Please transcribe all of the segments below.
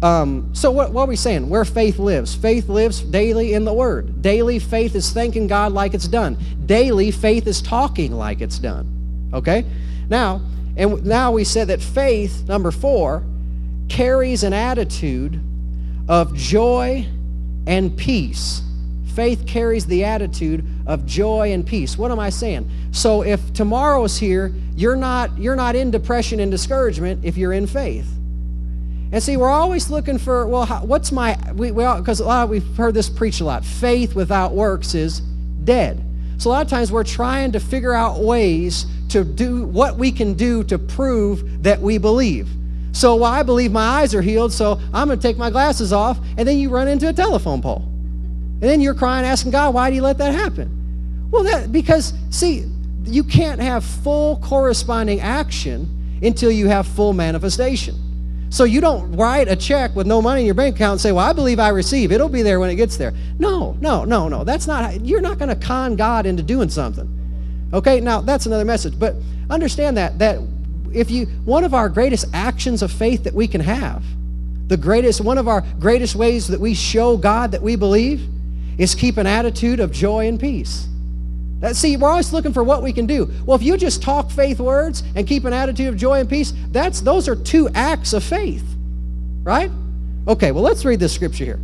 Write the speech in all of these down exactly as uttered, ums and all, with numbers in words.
Um, so what, what are we saying? Where faith lives. Faith lives daily in the Word. Daily, faith is thanking God like it's done. Daily, faith is talking like it's done. Okay? Now, and now we said that faith, number four, carries an attitude of joy and peace. Faith carries the attitude of joy and peace. What am I saying? So if tomorrow is here, you're not, you're not in depression and discouragement if you're in faith. And see, we're always looking for, well, how, what's my, we, we because a lot of, we've heard this preached a lot, faith without works is dead. So a lot of times we're trying to figure out ways to do what we can do to prove that we believe. So, well, I believe my eyes are healed, so I'm going to take my glasses off, and then you run into a telephone pole. And then you're crying, asking God, why do you let that happen? Well, that because, see, you can't have full corresponding action until you have full manifestation. So you don't write a check with no money in your bank account and say, well, I believe I receive. It'll be there when it gets there. No, no, no, no. That's not, you're not going to con God into doing something. Okay, now that's another message. But understand that, that if you, one of our greatest actions of faith that we can have, the greatest, one of our greatest ways that we show God that we believe is keep an attitude of joy and peace. That, see, we're always looking for what we can do. Well, if you just talk faith words and keep an attitude of joy and peace, that's those are two acts of faith, right? Okay, well, let's read this scripture here.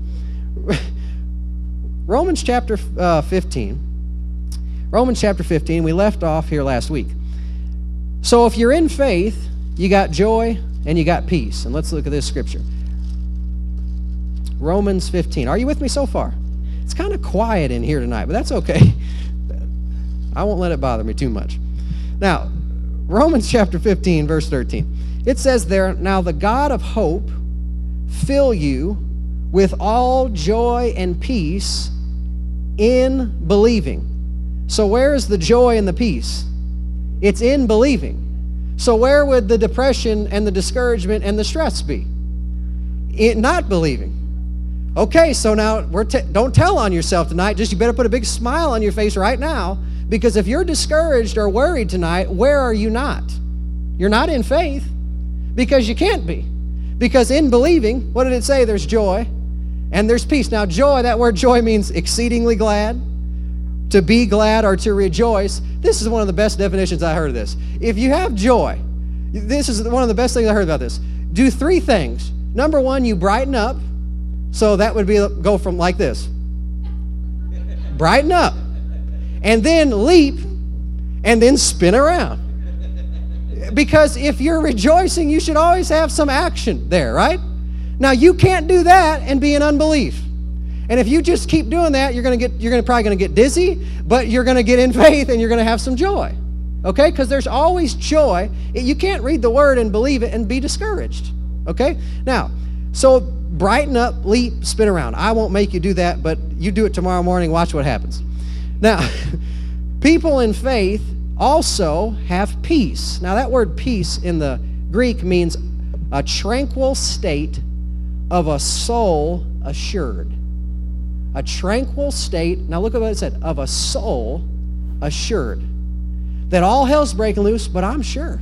Romans chapter uh, fifteen. Romans chapter fifteen, we left off here last week. So if you're in faith, you got joy and you got peace. And let's look at this scripture. Romans fifteen. Are you with me so far? It's kind of quiet in here tonight, but that's okay. I won't let it bother me too much. Now, Romans chapter fifteen, verse thirteen. It says there, now the God of hope fill you with all joy and peace in believing. So where is the joy and the peace? It's in believing. So where would the depression and the discouragement and the stress be? In not believing. Okay, so now we're t- don't tell on yourself tonight. Just you better put a big smile on your face right now. Because if you're discouraged or worried tonight, where are you not? You're not in faith because you can't be. Because in believing, what did it say? There's joy and there's peace. Now joy, that word joy means exceedingly glad, to be glad or to rejoice. This is one of the best definitions I heard of this. If you have joy, this is one of the best things I heard about this. Do three things. Number one, you brighten up. So that would be go from like this. Brighten up. And then leap, and then spin around. Because if you're rejoicing, you should always have some action there, right? Now, you can't do that and be in unbelief. And if you just keep doing that, you're going to get, you're going to probably going to get dizzy, but you're going to get in faith and you're going to have some joy. Okay? Because there's always joy. You can't read the word and believe it and be discouraged. Okay? Now, so brighten up, leap, spin around. I won't make you do that, but you do it tomorrow morning. Watch what happens. Now, people in faith also have peace. Now, that word peace in the Greek means a tranquil state of a soul assured. A tranquil state, now look at what it said, of a soul assured. That all hell's breaking loose, but I'm sure.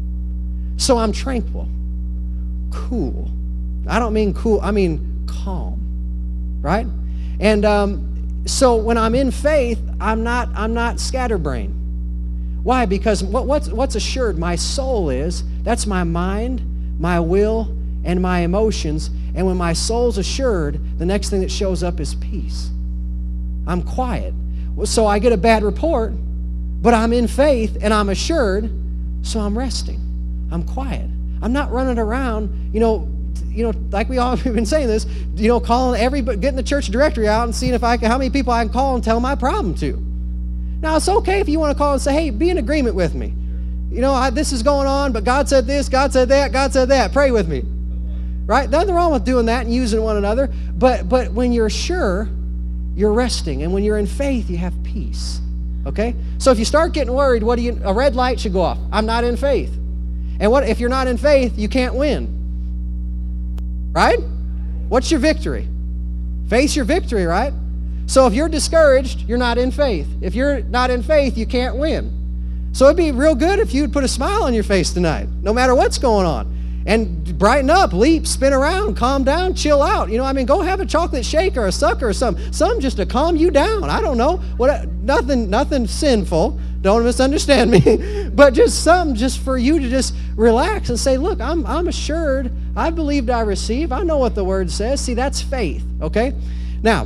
So I'm tranquil, cool. I don't mean cool, I mean calm, right? And, um, So when I'm in faith, I'm not I'm not scatterbrained. Why? Because what, what's what's assured? My soul is. That's my mind, my will, and my emotions. And when my soul's assured, the next thing that shows up is peace. I'm quiet. So I get a bad report, but I'm in faith and I'm assured, so I'm resting. I'm quiet. I'm not running around, you know, you know, like we all have been saying this, you know, calling everybody, getting the church directory out and seeing if I can, how many people I can call and tell my problem to. Now, it's okay if you want to call and say, hey, be in agreement with me. You know, I, this is going on, but God said this, God said that, God said that. Pray with me. Right? Nothing wrong with doing that and using one another. But but when you're sure, you're resting. And when you're in faith, you have peace. Okay? So if you start getting worried, what do you, a red light should go off. I'm not in faith. And what if you're not in faith, you can't win. Right? What's your victory? Face your victory, right? So if you're discouraged, you're not in faith. If you're not in faith, you can't win. So it'd be real good if you'd put a smile on your face tonight, no matter what's going on. And brighten up, leap, spin around, calm down, chill out. You know, I mean, go have a chocolate shake or a sucker or something. Something just to calm you down. I don't know. What? Nothing, nothing sinful. Don't misunderstand me. But just something just for you to just relax and say, look, I'm, I'm assured. I believed I receive. I know what the word says. See, that's faith, okay? Now,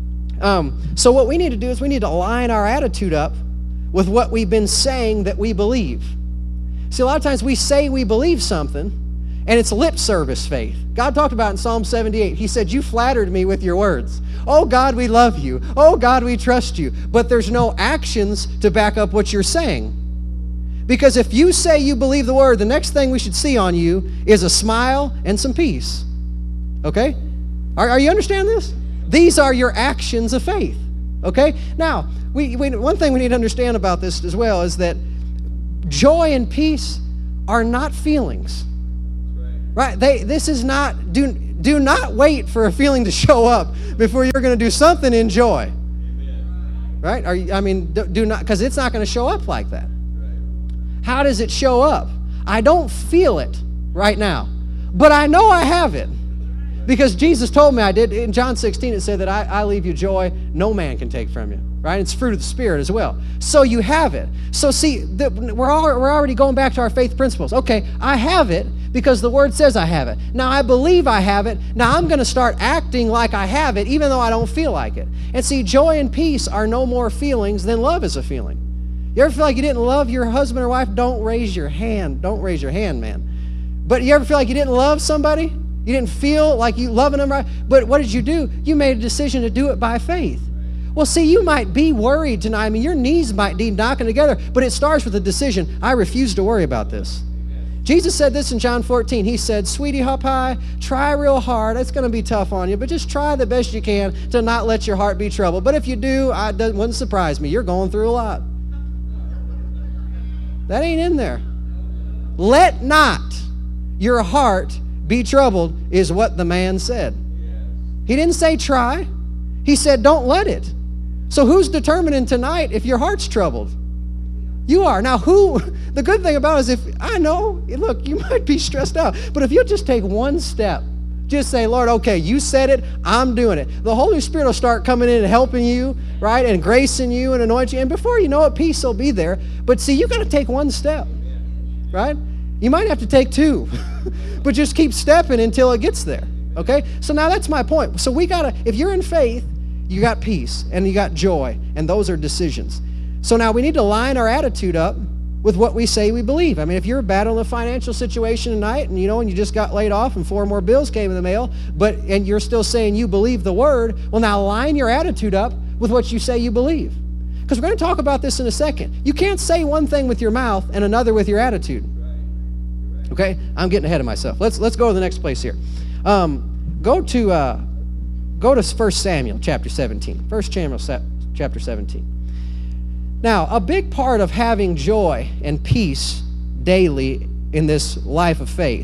um, so what we need to do is we need to align our attitude up with what we've been saying that we believe. See, a lot of times we say we believe something, and it's lip service faith. God talked about it in Psalm seventy-eight. He said, you flattered me with your words. Oh, God, we love you. Oh, God, we trust you. But there's no actions to back up what you're saying. Because if you say you believe the word, the next thing we should see on you is a smile and some peace. Okay? Are, are you understand this? These are your actions of faith. Okay? Now, we, we, one thing we need to understand about this as well is that joy and peace are not feelings. Right? They, this is not, do, do not wait for a feeling to show up before you're going to do something in joy. Amen. Right? Are you, I mean, do, do not, because it's not going to show up like that. Right. How does it show up? I don't feel it right now, but I know I have it. Because Jesus told me I did. In John sixteen, it said that I, I leave you joy no man can take from you. Right? It's fruit of the Spirit as well. So you have it. So see, the, we're, all, we're already going back to our faith principles. Okay, I have it because the Word says I have it. Now I believe I have it. Now I'm going to start acting like I have it even though I don't feel like it. And see, joy and peace are no more feelings than love is a feeling. You ever feel like you didn't love your husband or wife? Don't raise your hand. Don't raise your hand, man. But you ever feel like you didn't love somebody? You didn't feel like you loving them, right? But what did you do? You made a decision to do it by faith. Well, see, you might be worried tonight. I mean, your knees might be knocking together, but it starts with a decision. I refuse to worry about this. Amen. Jesus said this in John fourteen. He said, sweetie hop pie, try real hard. It's going to be tough on you, but just try the best you can to not let your heart be troubled. But if you do, I, it wouldn't surprise me. You're going through a lot. That ain't in there. Let not your heart be troubled is what the man said. He didn't say try. He said don't let it. So who's determining tonight if your heart's troubled? You are. Now who, the good thing about it is if, I know, look, you might be stressed out, but if you just take one step, just say, Lord, okay, you said it, I'm doing it. The Holy Spirit will start coming in and helping you, right, and gracing you and anointing you, and before you know it, peace will be there. But see, you got to take one step, right? You might have to take two, but just keep stepping until it gets there, okay? So now that's my point. So we got to, if you're in faith, you got peace and you got joy, and those are decisions. So now we need to line our attitude up with what we say we believe. I mean, if you're battling a financial situation tonight and you know, and you just got laid off and four more bills came in the mail, but and you're still saying you believe the word, well, now line your attitude up with what you say you believe. Because we're going to talk about this in a second. You can't say one thing with your mouth and another with your attitude. Okay? I'm getting ahead of myself. Let's let's go to the next place here. Um, go to uh, go to First Samuel chapter seventeen. First Samuel chapter seventeen. Now, a big part of having joy and peace daily in this life of faith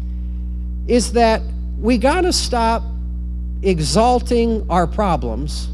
is that we got to stop exalting our problems,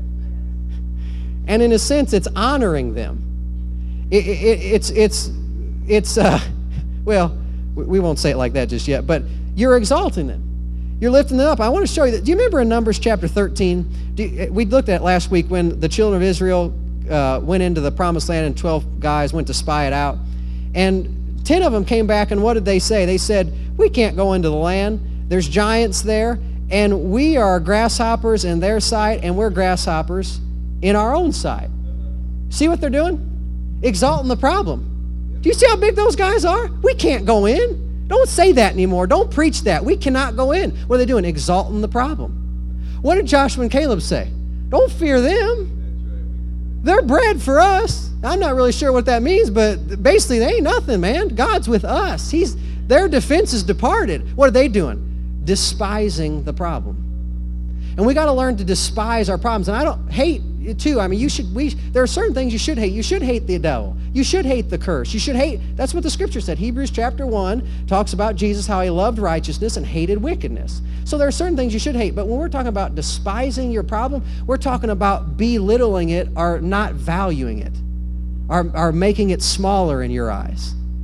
and in a sense, it's honoring them. It, it, it's it's it's uh, well, we won't say it like that just yet, but you're exalting them. You're lifting them up. I want to show you that. Do you remember in Numbers chapter thirteen? Do you, we looked at last week when the children of Israel Uh, went into the promised land and twelve guys went to spy it out. And ten of them came back, and what did they say? They said, we can't go into the land. There's giants there, and we are grasshoppers in their sight, and we're grasshoppers in our own sight. See what they're doing? Exalting the problem. Do you see how big those guys are? We can't go in. Don't say that anymore. Don't preach that. We cannot go in. What are they doing? Exalting the problem. What did Joshua and Caleb say? Don't fear them. They're bread for us. I'm not really sure what that means, but basically they ain't nothing, man. God's with us. He's their defense is departed. What are they doing? Despising the problem. And we got to learn to despise our problems. And I don't hate it too. I mean, you should. We there are certain things you should hate. You should hate the devil. You should hate the curse. You should hate. That's what the scripture said. Hebrews chapter one talks about Jesus, how he loved righteousness and hated wickedness. So there are certain things you should hate. But when we're talking about despising your problem, we're talking about belittling it or not valuing it, or, or making it smaller in your eyes.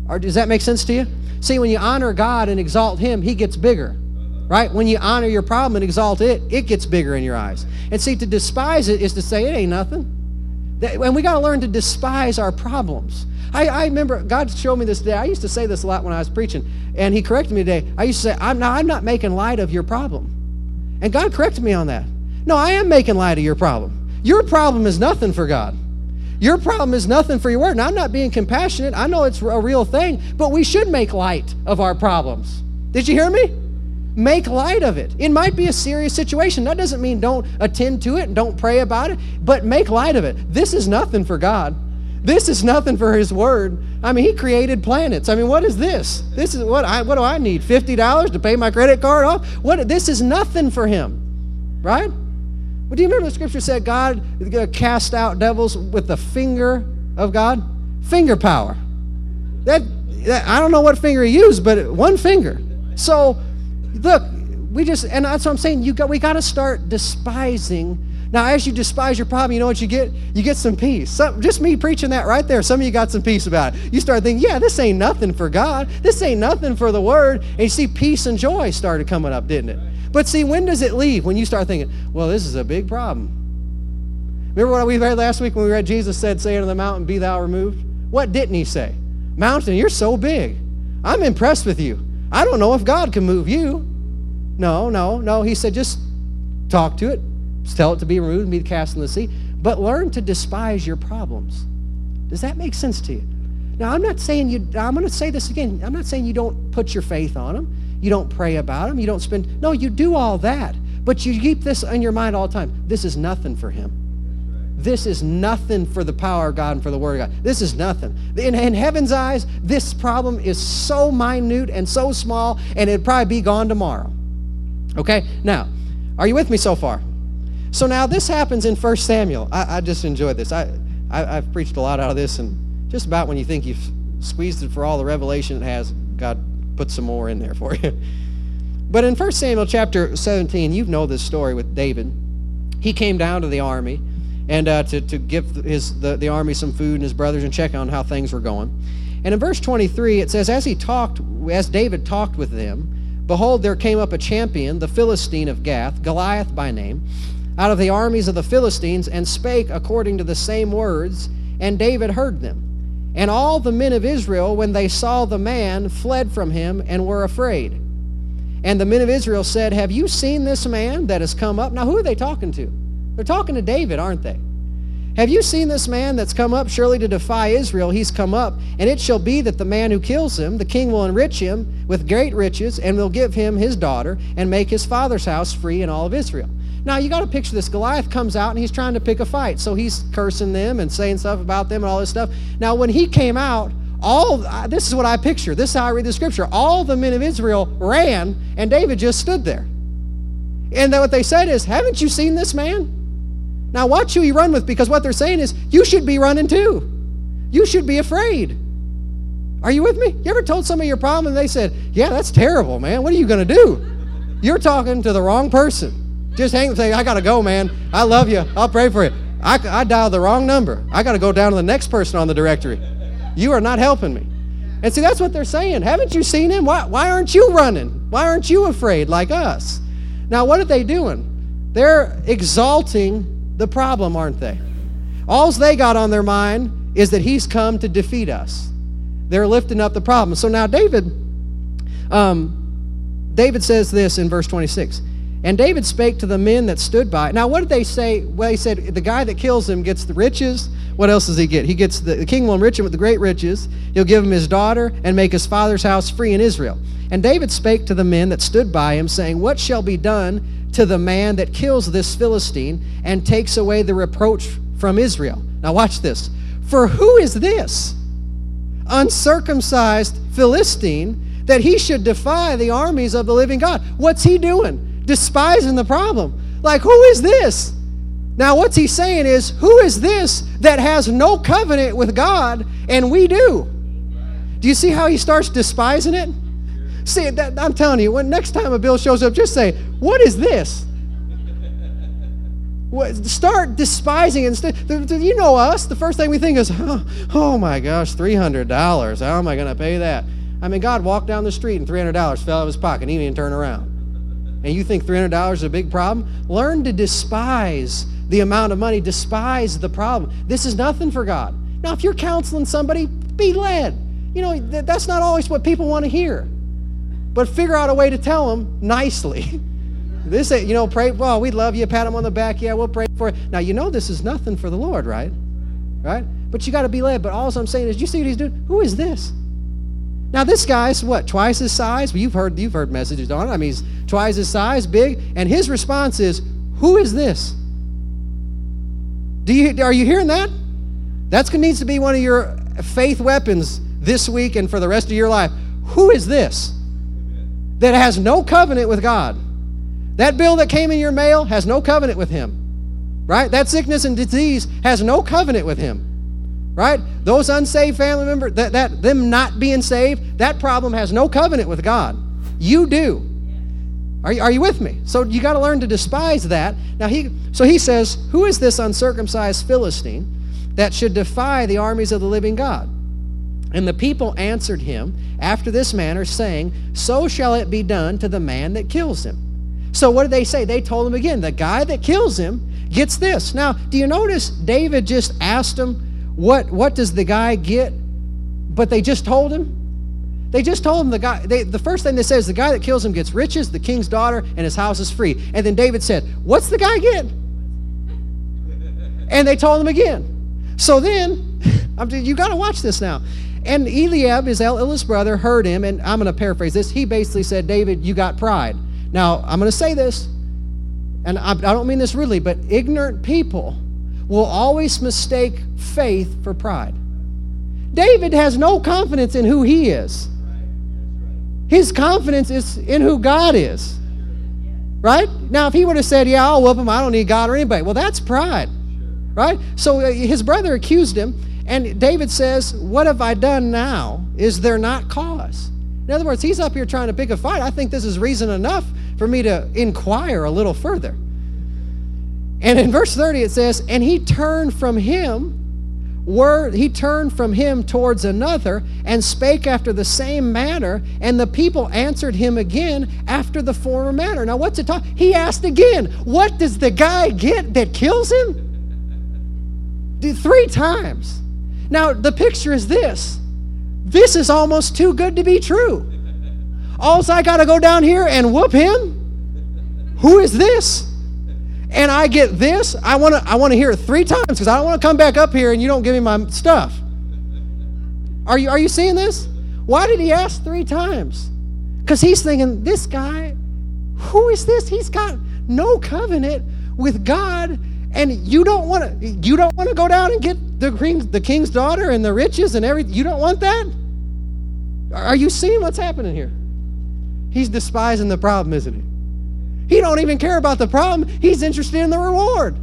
Or does that make sense to you? See, when you honor God and exalt him, he gets bigger. Right? When you honor your problem and exalt it, it gets bigger in your eyes. And see, to despise it is to say it ain't nothing. And we got to learn to despise our problems. I, I remember God showed me this today. I used to say this a lot when I was preaching, and he corrected me today. I used to say, I'm not, I'm not making light of your problem. And God corrected me on that. No, I am making light of your problem. Your problem is nothing for God. Your problem is nothing for your word. Now, I'm not being compassionate. I know it's a real thing, but we should make light of our problems. Did you hear me? Make light of it. It might be a serious situation. That doesn't mean don't attend to it and don't pray about it, but make light of it. This is nothing for God. This is nothing for his word. I mean, he created planets. I mean, what is this? This is what I what do I need? fifty dollars to pay my credit card off? What this is nothing for him. Right? Well, do you remember the scripture said God cast out devils with the finger of God? Finger power. That, that I don't know what finger he used, but one finger. So look, we just, and that's what I'm saying, you got, we got to start despising. Now, as you despise your problem, you know what you get? You get some peace. Some, just me preaching that right there, some of you got some peace about it. You start thinking, yeah, this ain't nothing for God. This ain't nothing for the word. And you see peace and joy started coming up, didn't it? But see, when does it leave? When you start thinking, well, this is a big problem. Remember what we read last week when we read Jesus said, say unto the mountain, be thou removed? What didn't he say? Mountain, you're so big. I'm impressed with you. I don't know if God can move you. No, no, no. He said, just talk to it. Just tell it to be removed and be cast in the sea. But learn to despise your problems. Does that make sense to you? Now, I'm not saying you, I'm going to say this again. I'm not saying you don't put your faith on them. You don't pray about them. You don't spend, no, you do all that. But you keep this in your mind all the time. This is nothing for him. This is nothing for the power of God and for the word of God. This is nothing. In, in heaven's eyes, this problem is so minute and so small, and it'd probably be gone tomorrow. Okay? Now, are you with me so far? So now this happens in First Samuel. I, I just enjoyed this. I, I, I've preached a lot out of this, and just about when you think you've squeezed it for all the revelation it has, God put some more in there for you. But in First Samuel chapter seventeen, you know this story with David. He came down to the army and uh, to, to give his the, the army some food and his brothers and check on how things were going. And in verse twenty-three, it says, as he talked, as David talked with them, behold, there came up a champion, the Philistine of Gath, Goliath by name, out of the armies of the Philistines, and spake according to the same words, and David heard them. And all the men of Israel, when they saw the man, fled from him and were afraid. And the men of Israel said, have you seen this man that has come up? Now, who are they talking to? They're talking to David, aren't they? Have you seen this man that's come up surely to defy Israel? He's come up, and it shall be that the man who kills him, the king will enrich him with great riches, and will give him his daughter, and make his father's house free in all of Israel. Now, you got to picture this. Goliath comes out, and he's trying to pick a fight. So he's cursing them and saying stuff about them and all this stuff. Now, when he came out, all this is what I picture. This is how I read the scripture. All the men of Israel ran, and David just stood there. And then what they said is, haven't you seen this man? Now, watch who you run with, because what they're saying is, you should be running too. You should be afraid. Are you with me? You ever told somebody your problem, and they said, yeah, that's terrible, man. What are you going to do? You're talking to the wrong person. Just hang and say, I got to go, man. I love you. I'll pray for you. I, I dialed the wrong number. I got to go down to the next person on the directory. You are not helping me. And see, that's what they're saying. Haven't you seen him? Why, why aren't you running? Why aren't you afraid like us? Now, what are they doing? They're exalting the problem, aren't they? All they got on their mind is that he's come to defeat us. They're lifting up the problem. So now David, um, David says this in verse twenty-six. And David spake to the men that stood by. Now, what did they say? Well, he said, the guy that kills him gets the riches. What else does he get? He gets the, the king will enrich him with the great riches. He'll give him his daughter and make his father's house free in Israel. And David spake to the men that stood by him, saying, what shall be done to the man that kills this Philistine and takes away the reproach from Israel? Now, watch this. For who is this uncircumcised Philistine that he should defy the armies of the living God? What's he doing? Despising the problem. Like, who is this? Now, what's he saying is, who is this that has no covenant with God and we do? Do you see how he starts despising it? See, that, I'm telling you, when next time a bill shows up, just say, what is this? Start despising it. You know us. The first thing we think is, oh, oh my gosh, three hundred dollars. How am I going to pay that? I mean, God walked down the street and three hundred dollars fell out of his pocket. And he didn't even turn around. And you think three hundred dollars is a big problem? Learn to despise the amount of money. Despise the problem. This is nothing for God. Now, if you're counseling somebody, be led. You know, that's not always what people want to hear. But figure out a way to tell them nicely. This, you know, pray, well, we love you, pat them on the back, yeah, we'll pray for it. Now, you know this is nothing for the Lord, right? Right? But you got to be led. But all I'm saying is, you see what he's doing? Who is this? Now, this guy's, what, twice his size? Well, you've heard, you've heard messages on it. I mean, he's twice his size, big. And his response is, who is this? Do you, are you hearing that? That needs to be one of your faith weapons this week and for the rest of your life. Who is this that has no covenant with God? That bill that came in your mail has no covenant with him, right? That sickness and disease has no covenant with him, right? Those unsaved family members, that, that them not being saved, that problem has no covenant with God. You do. Are you, are you with me? So you got to learn to despise that. Now he, so he says, who is this uncircumcised Philistine that should defy the armies of the living God? And the people answered him after this manner, saying, so shall it be done to the man that kills him. So what did they say? They told him again, the guy that kills him gets this. Now, do you notice David just asked him, what, what does the guy get? But they just told him? They just told him the guy, they, the first thing they said is the guy that kills him gets riches, the king's daughter, and his house is free. And then David said, what's the guy get? And they told him again. So then, you got to watch this now. And Eliab, his eldest brother, heard him, and I'm going to paraphrase this. He basically said, David, you got pride. Now, I'm going to say this, and I, I don't mean this really, but ignorant people will always mistake faith for pride. David has no confidence in who he is. His confidence is in who God is. Right? Now, if he would have said, yeah, I'll whoop him, I don't need God or anybody, well, that's pride. Right? So uh, his brother accused him, and David says, what have I done now? Is there not cause? In other words, he's up here trying to pick a fight. I think this is reason enough for me to inquire a little further. And in verse thirty it says, and he turned from him, word, he turned from him towards another, and spake after the same manner, and the people answered him again after the former manner. Now what's it talk? He asked again, what does the guy get that kills him? Three times. Now the picture is this. This is almost too good to be true. All I got to go down here and whoop him? Who is this? And I get this? I want to I want to hear it three times because I don't want to come back up here and you don't give me my stuff. Are you, are you seeing this? Why did he ask three times? Because he's thinking, this guy, who is this? He's got no covenant with God, and you don't want to you don't want to go down and get the king, the king's daughter and the riches and everything. You don't want that? Are you seeing what's happening here? He's despising the problem, isn't he? He don't even care about the problem. He's interested in the reward.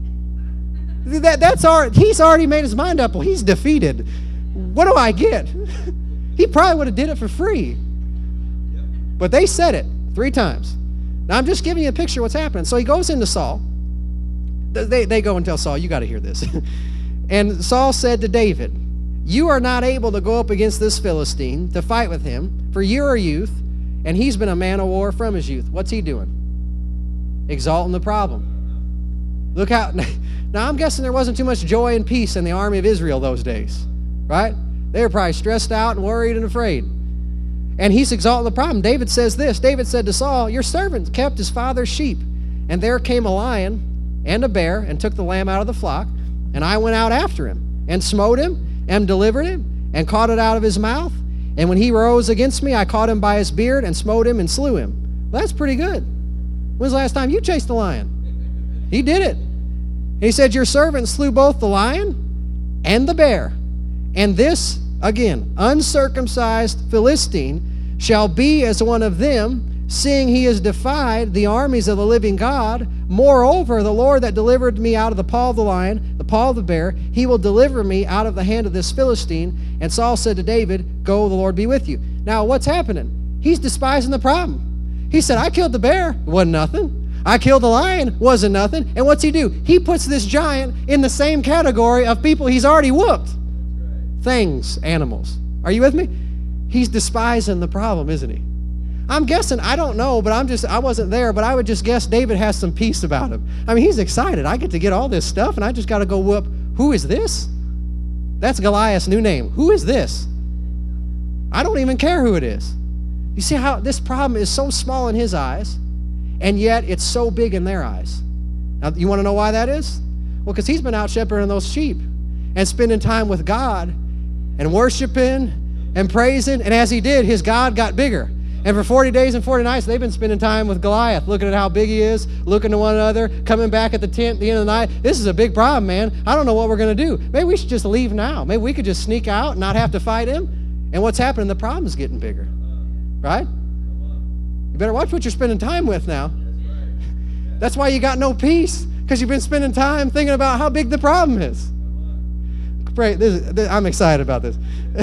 That, that's our, he's already made his mind up. Well, he's defeated. What do I get? He probably would have did it for free. But they said it three times. Now, I'm just giving you a picture of what's happening. So he goes into Saul. They, they go and tell Saul, you got to hear this. And Saul said to David, you are not able to go up against this Philistine to fight with him, for you are youth, and he's been a man of war from his youth. What's he doing? Exalting the problem. Look how, now I'm guessing there wasn't too much joy and peace in the army of Israel those days, right? They were probably stressed out and worried and afraid. And he's exalting the problem. David says this, David said to Saul, your servant kept his father's sheep, and there came a lion and a bear and took the lamb out of the flock, and I went out after him and smote him and delivered him and caught it out of his mouth. And when he rose against me, I caught him by his beard and smote him and slew him. Well, that's pretty good. When's the last time you chased a lion? He did it. And he said, your servant slew both the lion and the bear. And this, again, uncircumcised Philistine shall be as one of them, seeing he has defied the armies of the living God. Moreover, the Lord that delivered me out of the paw of the lion, the paw of the bear, he will deliver me out of the hand of this Philistine. And Saul said to David, go, the Lord be with you. Now, what's happening? He's despising the problem. He said, I killed the bear. It wasn't nothing. I killed the lion, wasn't nothing. And what's he do? He puts this giant in the same category of people he's already whooped. Things, animals. Are you with me? He's despising the problem, isn't he? I'm guessing, I don't know, but I'm just, I wasn't there, but I would just guess David has some peace about him. I mean, he's excited. I get to get all this stuff, and I just got to go whoop. Who is this? That's Goliath's new name. Who is this? I don't even care who it is. You see how this problem is so small in his eyes, and yet it's so big in their eyes. Now, you want to know why that is? Well, because he's been out shepherding those sheep and spending time with God and worshiping and praising, and as he did, his God got bigger. And for forty days and forty nights, they've been spending time with Goliath, looking at how big he is, looking to one another, coming back at the tent at the end of the night. This is a big problem, man. I don't know what we're going to do. Maybe we should just leave now. Maybe we could just sneak out and not have to fight him. And what's happening? The problem's getting bigger, right? You better watch what you're spending time with now. That's why you got no peace, because you've been spending time thinking about how big the problem is. Pray, this, this, I'm excited about this.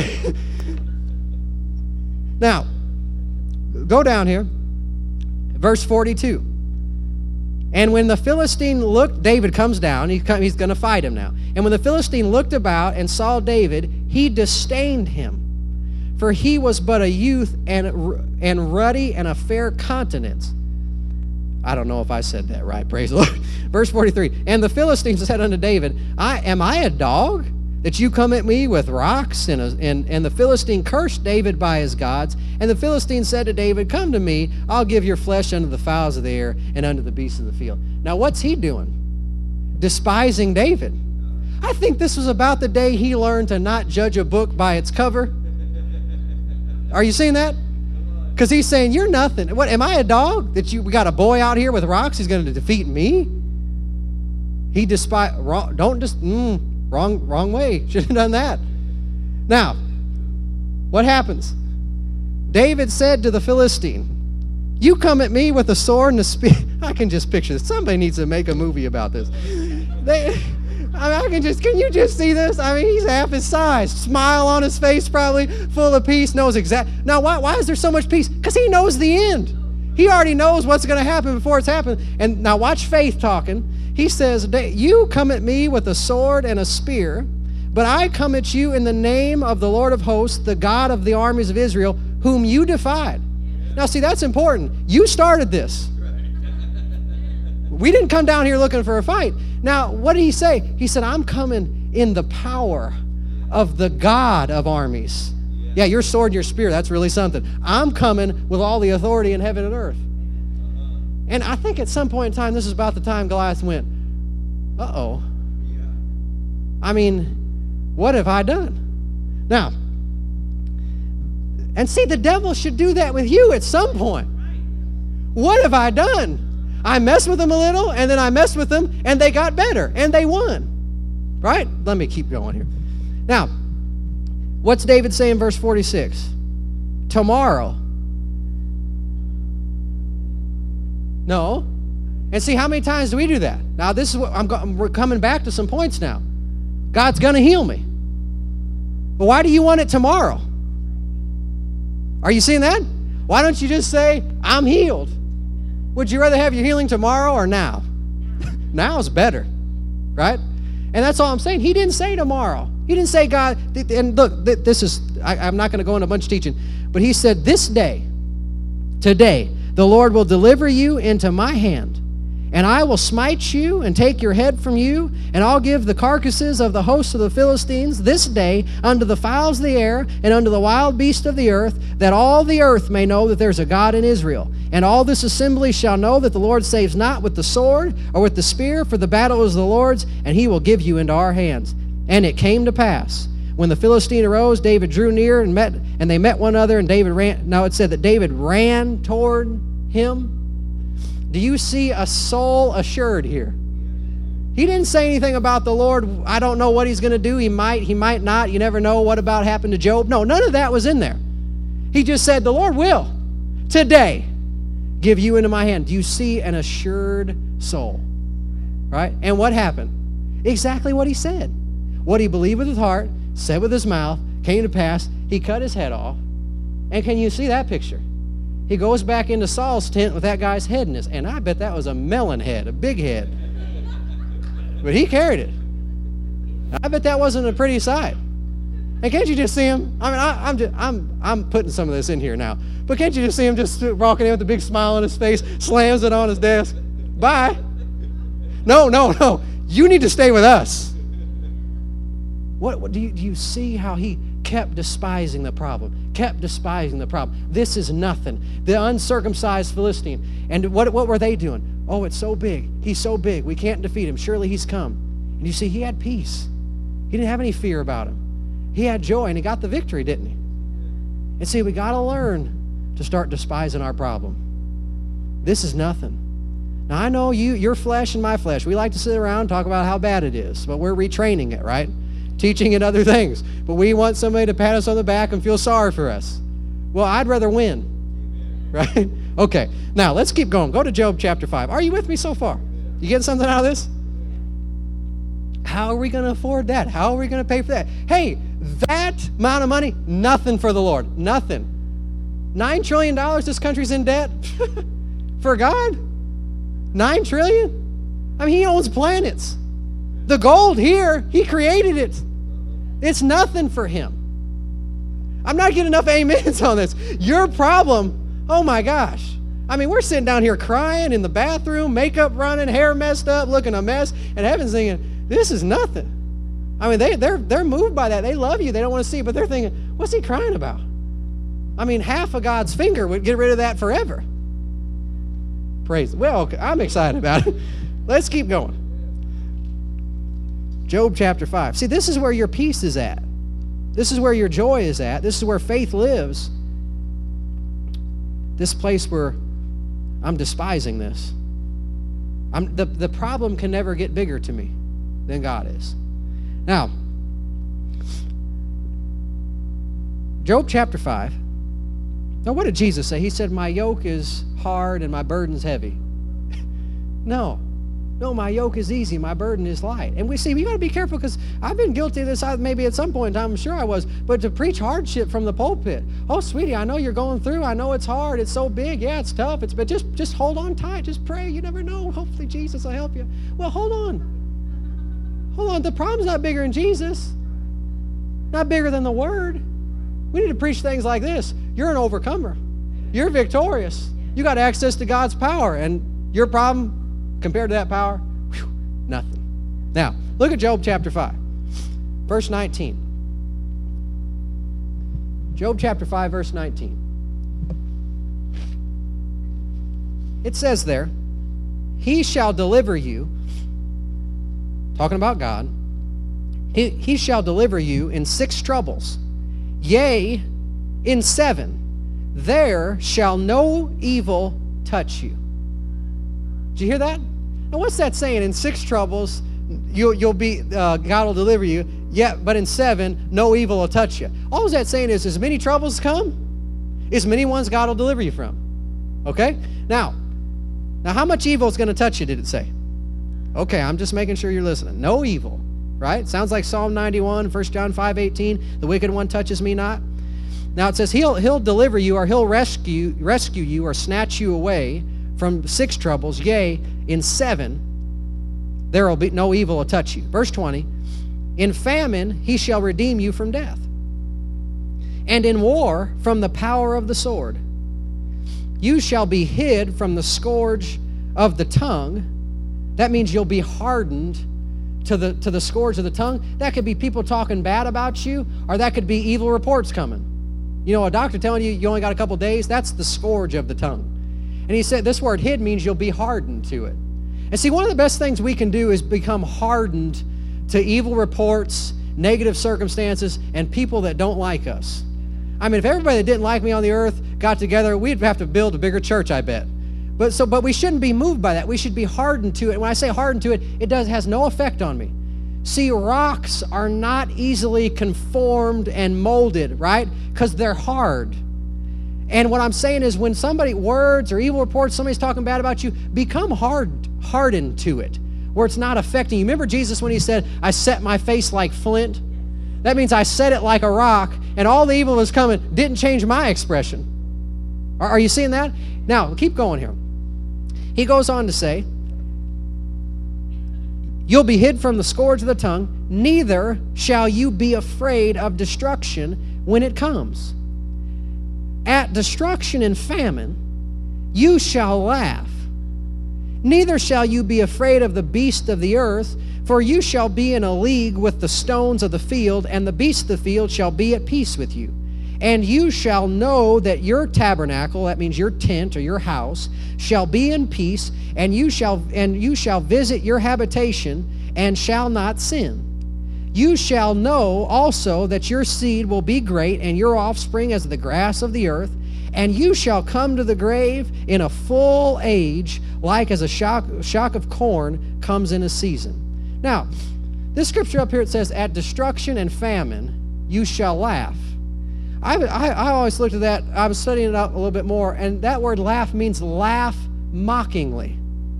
Now, go down here, verse forty-two. And when the Philistine looked, David comes down, he come, he's going to fight him now. And when the Philistine looked about and saw David, he disdained him, for he was but a youth and, and ruddy and a fair countenance. I don't know if I said that right, praise the Lord. Verse forty-three, and the Philistines said unto David, I, am I a dog, that you come at me with rocks? And, a, and, and the Philistine cursed David by his gods. And the Philistine said to David, come to me, I'll give your flesh unto the fowls of the air and unto the beasts of the field. Now what's he doing? Despising David. I think this was about the day he learned to not judge a book by its cover. Are you seeing that? Because he's saying, you're nothing. What, am I a dog that you we got a boy out here with rocks? He's going to defeat me? He despise, wrong, don't just, mm, Wrong, wrong way. Should have done that. Now, what happens? David said to the Philistine, you come at me with a sword and a spear. I can just picture this. Somebody needs to make a movie about this. They, I, mean, I can just, can you just see this? I mean, he's half his size. Smile on his face, probably full of peace, knows exact. Now, why, why is there so much peace? Because he knows the end. He already knows what's going to happen before it's happened. And now watch faith talking. He says, you come at me with a sword and a spear, but I come at you in the name of the Lord of hosts, the God of the armies of Israel, whom you defied. Now, see, that's important. You started this. We didn't come down here looking for a fight. Now, what did he say? He said, I'm coming in the power of the God of armies. Yeah, your sword and your spear, that's really something. I'm coming with all the authority in heaven and earth. And I think at some point in time, this is about the time Goliath went, uh-oh. I mean, what have I done? Now, and see, the devil should do that with you at some point. What have I done? I messed with them a little, and then I messed with them, and they got better, and they won. Right? Let me keep going here. Now, what's David say in verse forty-six? Tomorrow. No. And see, how many times do we do that? Now, this is what I'm, go- we're coming back to some points now. God's going to heal me. But why do you want it tomorrow? Are you seeing that? Why don't you just say, I'm healed? Would you rather have your healing tomorrow or now? Now is better, right? And that's all I'm saying. He didn't say tomorrow. He didn't say, God, and look, this is, I, I'm not going to go into a bunch of teaching, but he said, this day, today, the Lord will deliver you into my hand, and I will smite you and take your head from you, and I'll give the carcasses of the hosts of the Philistines this day unto the fowls of the air and unto the wild beasts of the earth, that all the earth may know that there's a God in Israel. And all this assembly shall know that the Lord saves not with the sword or with the spear, for the battle is the Lord's, and he will give you into our hands. And it came to pass, when the Philistine arose, David drew near and met, and they met one another, and David ran. Now it said that David ran toward him. Do you see a soul assured here? He didn't say anything about the Lord. I don't know what he's going to do. He might, he might not. You never know what about happened to Job. No, none of that was in there. He just said, the Lord will today give you into my hand. Do you see an assured soul? Right? And what happened? Exactly what he said. What he believed with his heart, said with his mouth, came to pass. He cut his head off. And can you see that picture? He goes back into Saul's tent with that guy's head in his, and I bet that was a melon head, a big head. But he carried it. I bet that wasn't a pretty sight. And can't you just see him? I mean, I, I'm just, I'm I'm putting some of this in here now. But can't you just see him just walking in with a big smile on his face, slams it on his desk? Bye. No, no, no. You need to stay with us. What, what do you do? You see how he kept despising the problem? Kept despising the problem. This is nothing. The uncircumcised Philistine. And what what were they doing? Oh, it's so big. He's so big. We can't defeat him. Surely he's come. And you see, he had peace. He didn't have any fear about him. He had joy, and he got the victory, didn't he? And see, we got to learn to start despising our problem. This is nothing. Now, I know you, your flesh and my flesh, we like to sit around and talk about how bad it is, but we're retraining it, right? Teaching it other things. But we want somebody to pat us on the back and feel sorry for us. Well, I'd rather win, right? Okay, now let's keep going. Go to Job chapter five. Are you with me so far? You getting something out of this? How are we going to afford that? How are we going to pay for that? Hey, that amount of money, nothing for the Lord. Nothing. Nine trillion dollars this country's in debt? For God? Nine trillion? I mean, he owns planets. The gold here, he created it. It's nothing for him. I'm not getting enough amens on this. Your problem, oh my gosh. I mean, we're sitting down here crying in the bathroom, makeup running, hair messed up, looking a mess, and heaven's thinking, this is nothing. I mean, they, they're, they're moved by that. They love you. They don't want to see it, but they're thinking, what's he crying about? I mean, half of God's finger would get rid of that forever. Praise. Well, I'm excited about it. Let's keep going. Job chapter five. See, this is where your peace is at. This is where your joy is at. This is where faith lives. This place where I'm despising this. I'm, the, the problem can never get bigger to me than God is. Now, Job chapter five. Now, what did Jesus say? He said, my yoke is hard and my burden's heavy. No. No, my yoke is easy, my burden is light. And we see, we got to be careful because I've been guilty of this maybe at some point in time, I'm sure I was, but to preach hardship from the pulpit. Oh, sweetie, I know you're going through. I know it's hard. It's so big. Yeah, it's tough. It's, but just, just hold on tight. Just pray. You never know. Hopefully Jesus will help you. Well, hold on. Hold on. The problem's not bigger than Jesus. Not bigger than the Word. We need to preach things like this. You're an overcomer. You're victorious. You got access to God's power. And your problem, compared to that power, whew, nothing. Now, look at Job chapter five, verse nineteen. Job chapter five, verse nineteen. It says there, he shall deliver you, talking about God, he, he shall deliver you in six troubles, yea, in seven. There shall no evil touch you. Did you hear that? Now, what's that saying? In six troubles, you'll, you'll be, uh, God will deliver you. Yeah, but in seven, no evil will touch you. All that saying is, as many troubles come, as many ones God will deliver you from. Okay? Now, now how much evil is going to touch you, did it say? Okay, I'm just making sure you're listening. No evil, right? Sounds like Psalm ninety-one, First John five eighteen, the wicked one touches me not. Now it says he'll, he'll deliver you, or he'll rescue, rescue you or snatch you away from six troubles, yea, in seven, there will be no evil will touch you. Verse twenty, in famine he shall redeem you from death, and in war from the power of the sword. You shall be hid from the scourge of the tongue. That means you'll be hardened to the, to the scourge of the tongue. That could be people talking bad about you, or that could be evil reports coming. You know, a doctor telling you you only got a couple days, that's the scourge of the tongue. And he said this word hid means you'll be hardened to it. And see, one of the best things we can do is become hardened to evil reports, negative circumstances, and people that don't like us. I mean, if everybody that didn't like me on the earth got together, we'd have to build a bigger church, I bet. But so, but we shouldn't be moved by that. We should be hardened to it. When I say hardened to it, it does has no effect on me. See, rocks are not easily conformed and molded, right? Because they're hard. And what I'm saying is when somebody, words or evil reports, somebody's talking bad about you, become hard, hardened to it, where it's not affecting you. Remember Jesus when he said, I set my face like flint? That means I set it like a rock, and all the evil that's coming didn't change my expression. Are, are you seeing that? Now, keep going here. He goes on to say, you'll be hid from the scourge of the tongue, neither shall you be afraid of destruction when it comes. At destruction and famine, you shall laugh. Neither shall you be afraid of the beast of the earth, for you shall be in a league with the stones of the field, and the beasts of the field shall be at peace with you. And you shall know that your tabernacle, that means your tent or your house, shall be in peace, and you shall and you shall visit your habitation, and shall not sin. You shall know also that your seed will be great, and your offspring as the grass of the earth, and you shall come to the grave in a full age, like as a shock, shock of corn comes in a season. Now, this scripture up here, it says, at destruction and famine, you shall laugh. I, I, I always looked at that, I was studying it out a little bit more, and that word laugh means laugh mockingly.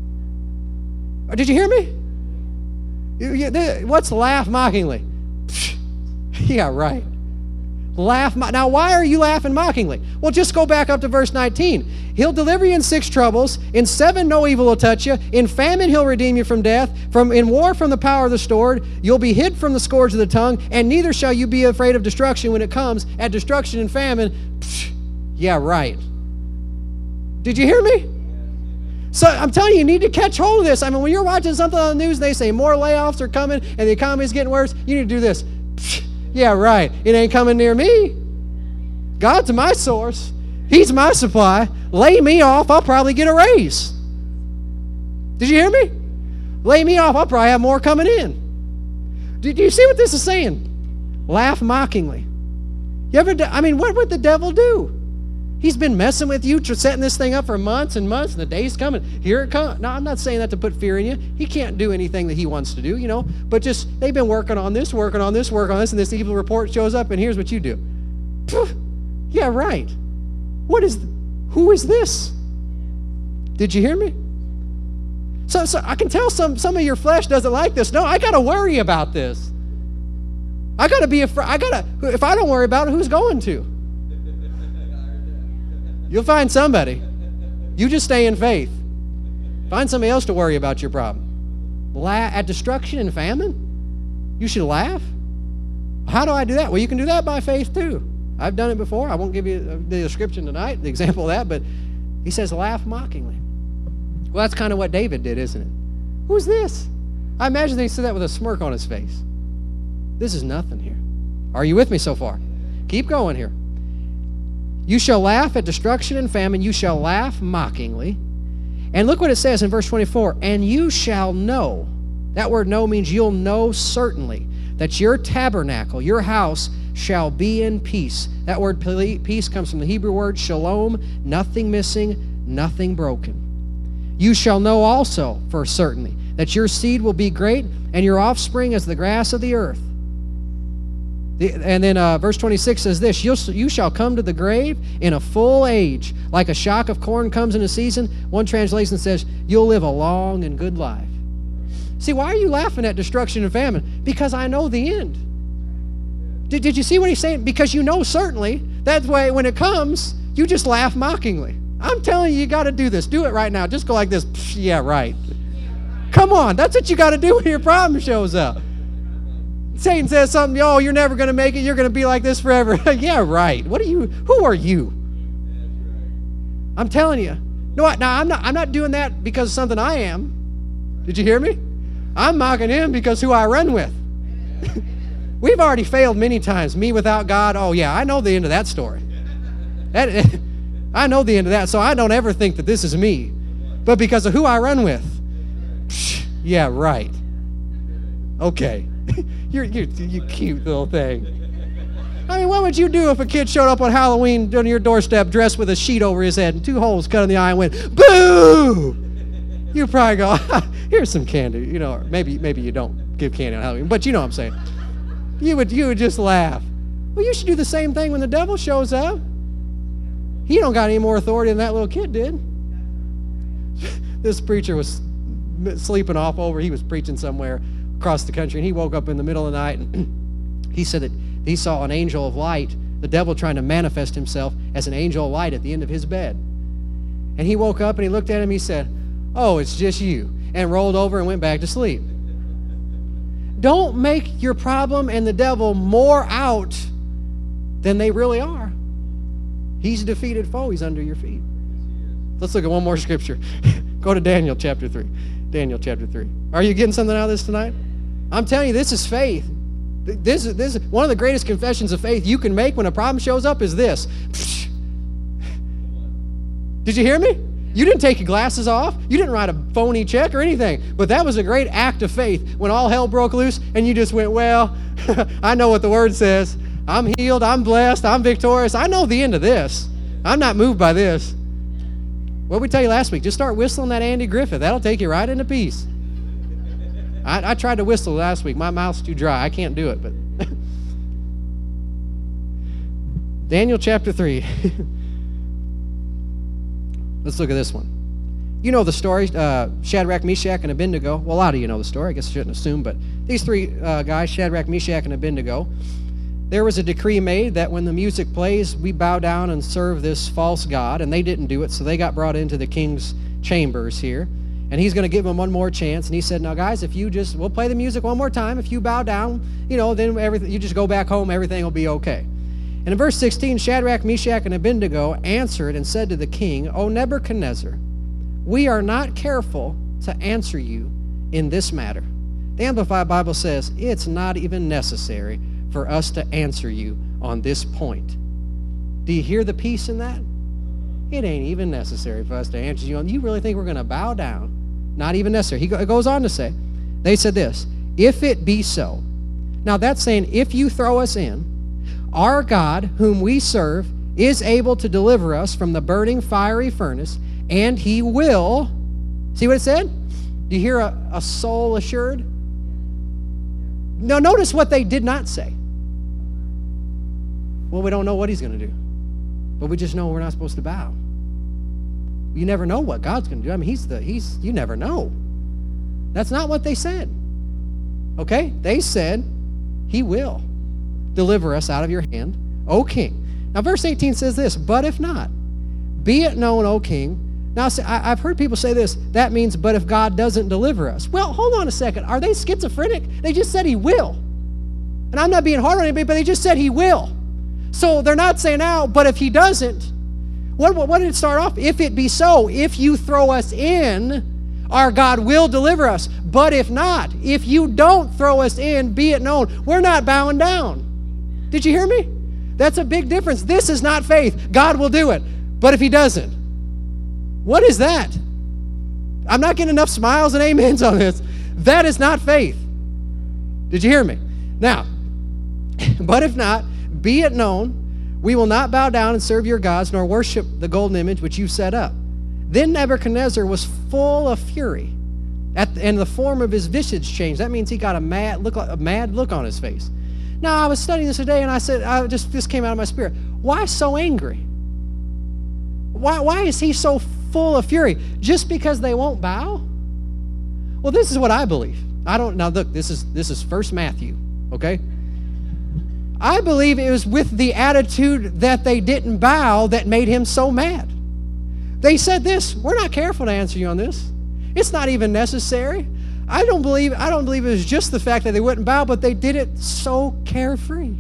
Did you hear me? You, you, what's laugh mockingly? Yeah, right. Laugh. Now, why are you laughing mockingly? Well, just go back up to verse nineteen. He'll deliver you in six troubles. In seven, no evil will touch you. In famine, he'll redeem you from death. From in war, from the power of the sword. You'll be hid from the scourge of the tongue, and neither shall you be afraid of destruction when it comes. At destruction and famine, psh, yeah, right. Did you hear me? So I'm telling you, you need to catch hold of this. I mean, when you're watching something on the news, they say more layoffs are coming and the economy's getting worse. You need to do this. Psh, yeah, right. It ain't coming near me. God's my source. He's my supply. Lay me off, I'll probably get a raise. Did you hear me? Lay me off, I'll probably have more coming in. Do, do you see what this is saying? Laugh mockingly. You ever? I mean, what would the devil do? He's been messing with you, setting this thing up for months and months, and the day's coming. Here it comes. Now, I'm not saying that to put fear in you. He can't do anything that he wants to do, you know. But just, they've been working on this, working on this, working on this, and this evil report shows up, and here's what you do. Poof. Yeah, right. What is, who is this? Did you hear me? So, so I can tell some, some of your flesh doesn't like this. No, I got to worry about this. I got to be afraid. I got to, if I don't worry about it, who's going to? You'll find somebody. You just stay in faith. Find somebody else to worry about your problem. La- at destruction and famine, you should laugh. How do I do that? Well, you can do that by faith too. I've done it before. I won't give you the description tonight, the example of that, but he says laugh mockingly. Well, that's kind of what David did, isn't it? Who's this? I imagine they said that with a smirk on his face. This is nothing here. Are you with me so far? Keep going here. You shall laugh at destruction and famine. You shall laugh mockingly. And look what it says in verse twenty-four. And you shall know. That word know means you'll know certainly that your tabernacle, your house, shall be in peace. That word peace comes from the Hebrew word shalom, nothing missing, nothing broken. You shall know also for certainly that your seed will be great and your offspring as the grass of the earth. And then uh, verse twenty-six says this, You'll, you shall come to the grave in a full age, like a shock of corn comes in a season. One translation says, you'll live a long and good life. See, why are you laughing at destruction and famine? Because I know the end. Did, did you see what he's saying? Because you know certainly, that's why when it comes, you just laugh mockingly. I'm telling you, you got to do this. Do it right now. Just go like this. Psh, yeah, right. Come on. That's what you got to do when your problem shows up. Satan says something, oh, you're never going to make it. You're going to be like this forever. Yeah, right. What are you? Who are you? I'm telling you. No, now I'm not. I'm not doing that because of something I am. Did you hear me? I'm mocking him because who I run with. We've already failed many times. Me without God. Oh yeah, I know the end of that story. That, I know the end of that. So I don't ever think that this is me, but because of who I run with. Psh, yeah, right. Okay. You're, you're, you cute little thing. I mean, what would you do if a kid showed up on Halloween on your doorstep dressed with a sheet over his head and two holes cut in the eye and went, boo! You'd probably go, here's some candy. You know, or maybe maybe you don't give candy on Halloween, but you know what I'm saying. You would, you would just laugh. Well, you should do the same thing when the devil shows up. He don't got any more authority than that little kid did. This preacher was sleeping off over. He was preaching somewhere across the country, and he woke up in the middle of the night, and he said that he saw an angel of light The devil trying to manifest himself as an angel of light at the end of his bed. And he woke up and he looked at him, he said, "Oh, it's just you," and rolled over and went back to sleep. Don't make your problem and the devil more out than they really are. He's a defeated foe. He's under your feet. Let's look at one more scripture. Go to Daniel chapter three. Daniel chapter three. Are you getting something out of this tonight? I'm telling you, this is faith. This is, this is one of the greatest confessions of faith you can make when a problem shows up is this. Did you hear me? You didn't take your glasses off. You didn't write a phony check or anything. But that was a great act of faith when all hell broke loose and you just went, well, I know what the word says. I'm healed. I'm blessed. I'm victorious. I know the end of this. I'm not moved by this. What did we tell you last week? Just start whistling that Andy Griffith. That'll take you right into peace. I, I tried to whistle last week. My mouth's too dry. I can't do it. But Daniel chapter three. Let's look at this one. You know the story, uh, Shadrach, Meshach, and Abednego. Well, a lot of you know the story. I guess I shouldn't assume, but these three uh, guys, Shadrach, Meshach, and Abednego, there was a decree made that when the music plays, we bow down and serve this false god, and they didn't do it, so they got brought into the king's chambers here, and he's going to give them one more chance, and he said, now, guys, if you just, we'll play the music one more time. If you bow down, you know, then everything, you just go back home, everything will be okay. And in verse sixteen, Shadrach, Meshach, and Abednego answered and said to the king, O Nebuchadnezzar, we are not careful to answer you in this matter. The Amplified Bible says, it's not even necessary for us to answer you on this point. Do you hear the peace in that? It ain't even necessary for us to answer you on. You really think we're going to bow down? Not even necessary. He go, goes on to say, they said this, if it be so. Now that's saying, if you throw us in, our God, whom we serve, is able to deliver us from the burning fiery furnace, and he will. See what it said? Do you hear a, a soul assured? Now notice what they did not say. Well, we don't know what he's going to do, but we just know we're not supposed to bow. You never know what God's going to do. I mean, he's the, he's, you never know. That's not what they said. Okay? They said, he will deliver us out of your hand, O king. Now, verse eighteen says this, but if not, be it known, O king. Now, I've heard people say this, that means, but if God doesn't deliver us. Well, hold on a second. Are they schizophrenic? They just said he will. And I'm not being hard on anybody, but they just said he will. So they're not saying now, but if he doesn't, what, what, what did it start off? If it be so, if you throw us in, our God will deliver us. But if not, if you don't throw us in, be it known, we're not bowing down. Did you hear me? That's a big difference. This is not faith. God will do it. But if he doesn't, what is that? I'm not getting enough smiles and amens on this. That is not faith. Did you hear me? Now, but if not, be it known, we will not bow down and serve your gods, nor worship the golden image which you set up. Then Nebuchadnezzar was full of fury, at, and the form of his visage changed. That means he got a mad look, a mad look on his face. Now, I was studying this today, and I said, I just this came out of my spirit. Why so angry? Why, why is he so full of fury? Just because they won't bow? Well, this is what I believe. I don't, now look, this is, this is First Matthew, okay? I believe it was with the attitude that they didn't bow that made him so mad. They said this, we're not careful to answer you on this. It's not even necessary. I don't believe I don't believe it was just the fact that they wouldn't bow, but they did it so carefree.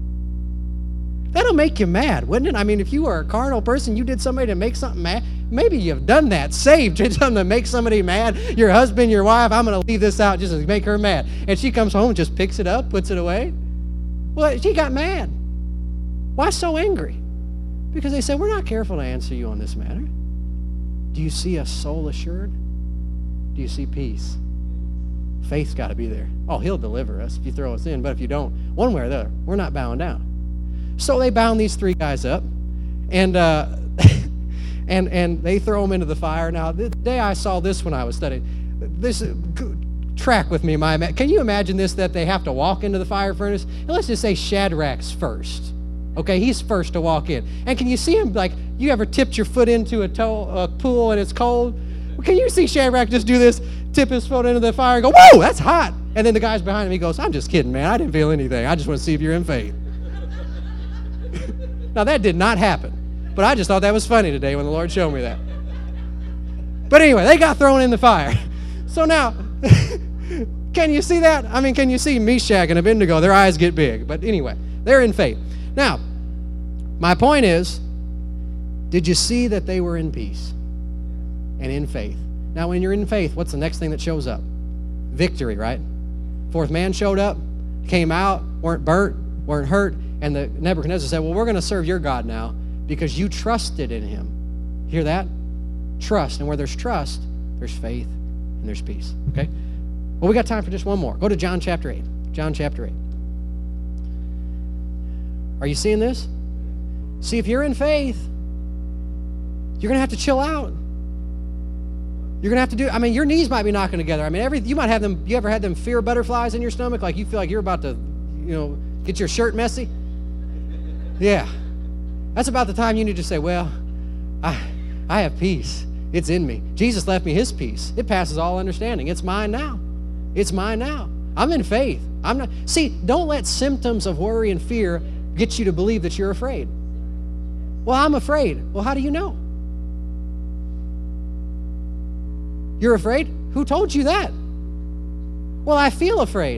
That'll make you mad, wouldn't it? I mean, if you were a carnal person, you did somebody to make something mad, maybe you've done that, saved, did something to make somebody mad, your husband, your wife, I'm going to leave this out just to make her mad. And she comes home and just picks it up, puts it away. Well, she got mad. Why so angry? Because they said, we're not careful to answer you on this matter. Do you see a soul assured? Do you see peace? Faith's got to be there. Oh, he'll deliver us if you throw us in, but if you don't, one way or the other, we're not bowing down. So they bound these three guys up, and uh, and and they throw them into the fire. Now, the day I saw this when I was studying, this track with me, my can you imagine this, that they have to walk into the fire furnace? And let's just say Shadrach's first. Okay, he's first to walk in. And can you see him, like, you ever tipped your foot into a, to- a pool and it's cold? Well, can you see Shadrach just do this, tip his foot into the fire and go, whoa, that's hot. And then the guy's behind him, he goes, I'm just kidding, man. I didn't feel anything. I just want to see if you're in faith. Now, that did not happen. But I just thought that was funny today when the Lord showed me that. But anyway, they got thrown in the fire. So now, can you see that? I mean, can you see Meshach and Abednego? Their eyes get big. But anyway, they're in faith. Now, my point is, did you see that they were in peace and in faith? Now, when you're in faith, what's the next thing that shows up? Victory, right? Fourth man showed up, came out, weren't burnt, weren't hurt, and the Nebuchadnezzar said, well, we're going to serve your God now because you trusted in him. Hear that? Trust. And where there's trust, there's faith and there's peace. Okay? Well, we got time for just one more. Go to John chapter eight. John chapter eight. Are you seeing this? See, if you're in faith, you're going to have to chill out. You're going to have to do, I mean, your knees might be knocking together. I mean, every you might have them, you ever had them fear butterflies in your stomach? Like you feel like you're about to, you know, get your shirt messy? Yeah. That's about the time you need to say, well, I, I have peace. It's in me. Jesus left me his peace. It passes all understanding. It's mine now. It's mine now. I'm in faith. I'm not. See, don't let symptoms of worry and fear get you to believe that you're afraid. Well, I'm afraid. Well, how do you know? You're afraid? Who told you that? Well, I feel afraid.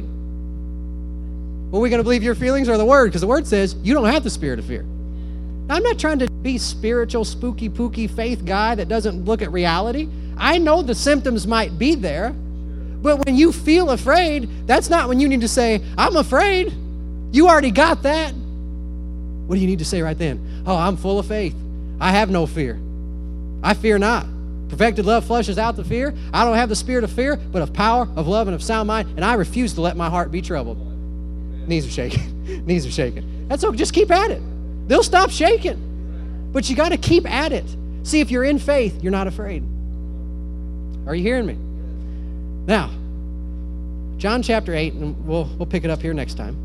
Well, we're going to believe your feelings or the Word, because the Word says you don't have the spirit of fear. Now, I'm not trying to be spiritual, spooky, pooky faith guy that doesn't look at reality. I know the symptoms might be there, but when you feel afraid, that's not when you need to say, I'm afraid. You already got that. What do you need to say right then? Oh, I'm full of faith. I have no fear. I fear not. Perfected love flushes out the fear. I don't have the spirit of fear, but of power, of love, and of sound mind, and I refuse to let my heart be troubled. Knees are shaking. Knees are shaking. That's okay. Just keep at it. They'll stop shaking. But you got to keep at it. See, if you're in faith, you're not afraid. Are you hearing me? Now, John chapter eight, and we'll, we'll pick it up here next time.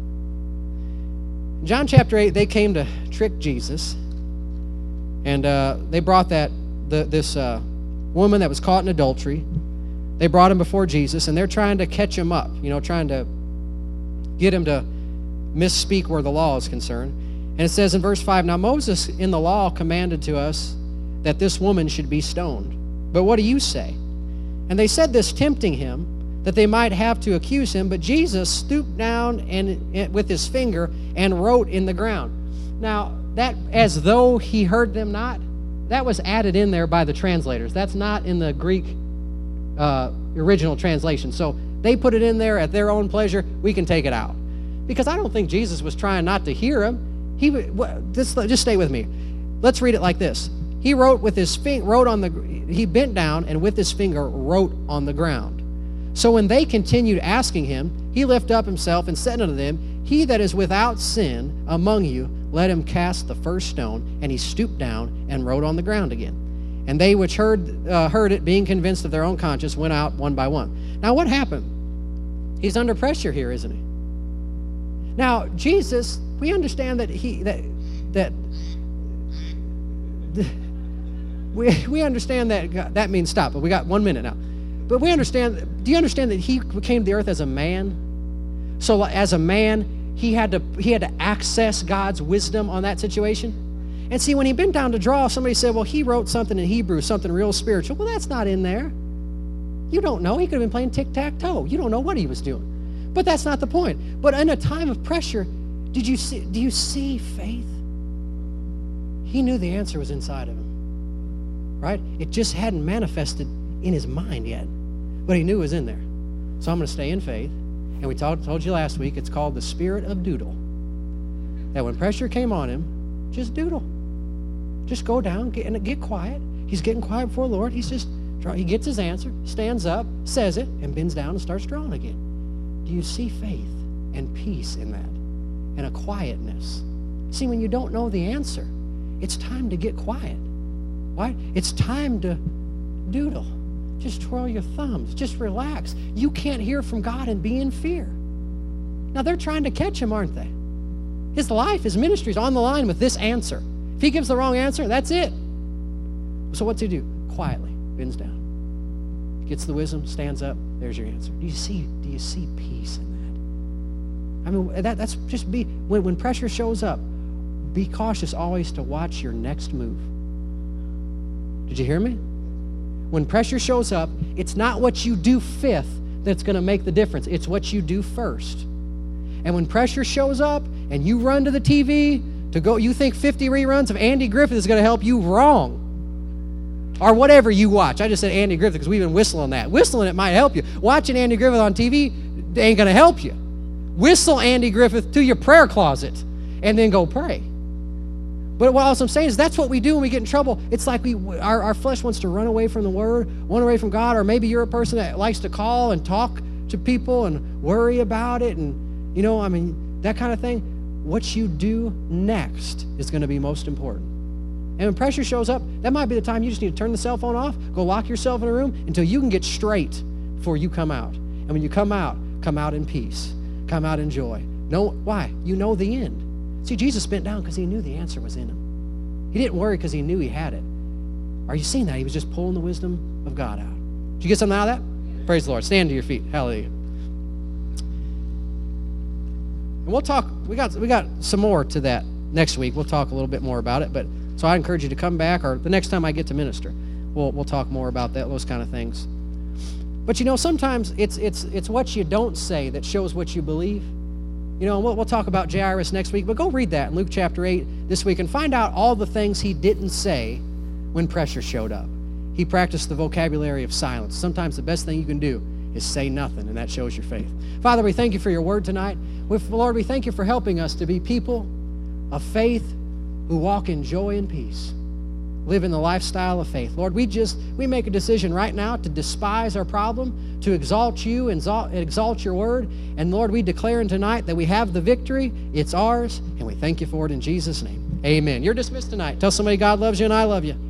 John chapter eight, they came to trick Jesus, and uh, they brought that the, this uh, woman that was caught in adultery. They brought him before Jesus, and they're trying to catch him up, you know, trying to get him to misspeak where the law is concerned. And it says in verse five, now Moses in the law commanded to us that this woman should be stoned. But what do you say? And they said this, tempting him, that they might have to accuse him. But Jesus stooped down and, and with his finger and wrote in the ground. Now, that as though he heard them not, that was added in there by the translators. That's not in the Greek uh, original translation. So they put it in there at their own pleasure. We can take it out. Because I don't think Jesus was trying not to hear him. He just, just stay with me. Let's read it like this. He wrote with his finger, wrote on the, he bent down and with his finger wrote on the ground. So when they continued asking him, he lifted up himself and said unto them, he that is without sin among you, let him cast the first stone. And he stooped down and wrote on the ground again. And they which heard uh, heard it, being convinced of their own conscience, went out one by one. Now what happened? He's under pressure here, isn't he? Now Jesus, we understand that he that that we we understand that that means stop. But we got one minute now. But we understand. Do you understand that he came to the earth as a man? So as a man, he had to he had to access God's wisdom on that situation. And see, when he bent down to draw, somebody said, "Well, he wrote something in Hebrew, something real spiritual." Well, that's not in there. You don't know. He could have been playing tic-tac-toe. You don't know what he was doing. But that's not the point. But in a time of pressure, did you see? Do you see faith? He knew the answer was inside of him, right? It just hadn't manifested in his mind yet, but he knew it was in there. So I'm going to stay in faith. And we told, told you last week, it's called the spirit of doodle. That when pressure came on him, just doodle. Just go down, get, and get quiet. He's getting quiet before the Lord. He's just, he gets his answer, stands up, says it, and bends down and starts drawing again. Do you see faith and peace in that? And a quietness. See, when you don't know the answer, it's time to get quiet. Right? It's time to doodle. Just twirl your thumbs. Just relax. You can't hear from God and be in fear. Now, they're trying to catch him, aren't they? His life, his ministry is on the line with this answer. If he gives the wrong answer, that's it. So what's he do? Quietly bends down. Gets the wisdom, stands up. There's your answer. Do you see, do you see peace in that? I mean, that, that's just be, when, when pressure shows up, be cautious always to watch your next move. Did you hear me? When pressure shows up, it's not what you do fifth that's going to make the difference. It's what you do first. And when pressure shows up and you run to the T V to go, you think fifty reruns of Andy Griffith is going to help you, wrong. Or whatever you watch. I just said Andy Griffith because we've been whistling that. Whistling it might help you. Watching Andy Griffith on T V ain't going to help you. Whistle Andy Griffith to your prayer closet and then go pray. But what else I'm saying is that's what we do when we get in trouble. It's like we our, our flesh wants to run away from the Word, run away from God, or maybe you're a person that likes to call and talk to people and worry about it and, you know, I mean, that kind of thing. What you do next is going to be most important. And when pressure shows up, that might be the time you just need to turn the cell phone off, go lock yourself in a room until you can get straight before you come out. And when you come out, come out in peace. Come out in joy. No, why? You know the end. See, Jesus bent down because he knew the answer was in him. He didn't worry because he knew he had it. Are you seeing that? He was just pulling the wisdom of God out. Did you get something out of that? Praise the Lord. Stand to your feet. Hallelujah. And we'll talk, we got we got some more to that next week. We'll talk a little bit more about it. But so I encourage you to come back, or the next time I get to minister, we'll we'll talk more about that, those kind of things. But you know, sometimes it's it's it's what you don't say that shows what you believe. You know, we'll, we'll talk about Jairus next week, but go read that in Luke chapter eight this week and find out all the things he didn't say when pressure showed up. He practiced the vocabulary of silence. Sometimes the best thing you can do is say nothing, and that shows your faith. Father, we thank you for your word tonight. With, Lord, we thank you for helping us to be people of faith who walk in joy and peace, live in the lifestyle of faith. Lord, we just, we make a decision right now to despise our problem, to exalt you and exalt, exalt your word. And Lord, we declare tonight that we have the victory. It's ours, and we thank you for it in Jesus' name. Amen. You're dismissed tonight. Tell somebody God loves you and I love you.